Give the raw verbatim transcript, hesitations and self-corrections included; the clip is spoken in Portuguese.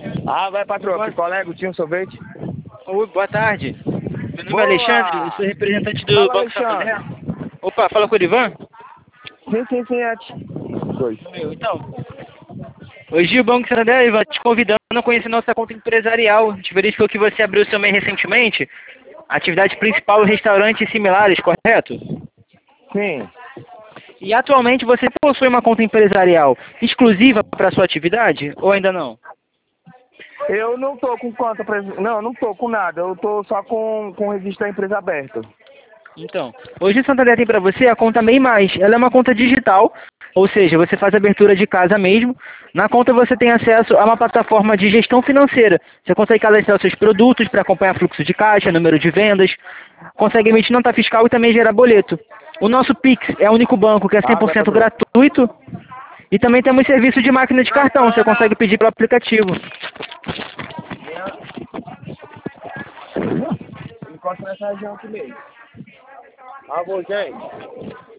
Ah, vai, patroa. Que colega, tinha um sorvete? Oi, boa tarde. Meu nome Boa! é Alexandre, eu sou representante do Fala, Banco Santander. Alexandre. Opa, fala com o Ivan? Sim, sim, sim, é. ti- Dois. Meu, então. Hoje o Banco Santander, Ivan, te convidando a conhecer nossa conta empresarial. A gente verificou que você abriu seu MEI recentemente. Atividade principal, restaurantes similares, correto? Sim. E atualmente você possui uma conta empresarial exclusiva para sua atividade ou ainda não? Eu não tô com conta, pres... não, eu não tô com nada. Eu tô só com, com o registro da empresa aberto. Então, hoje o Santander tem para você a conta MEI Mais. Ela é uma conta digital, ou seja, você faz a abertura de casa mesmo. Na conta você tem acesso a uma plataforma de gestão financeira. Você consegue cadastrar os seus produtos para acompanhar fluxo de caixa, número de vendas, consegue emitir nota fiscal e também gerar boleto. O nosso Pix é o único banco que é cem Ah, por vai, cento patroa. gratuito e também temos serviço de máquina de cartão. Você consegue pedir pelo aplicativo. Encosta nessa região aqui mesmo. Ah, vou, gente.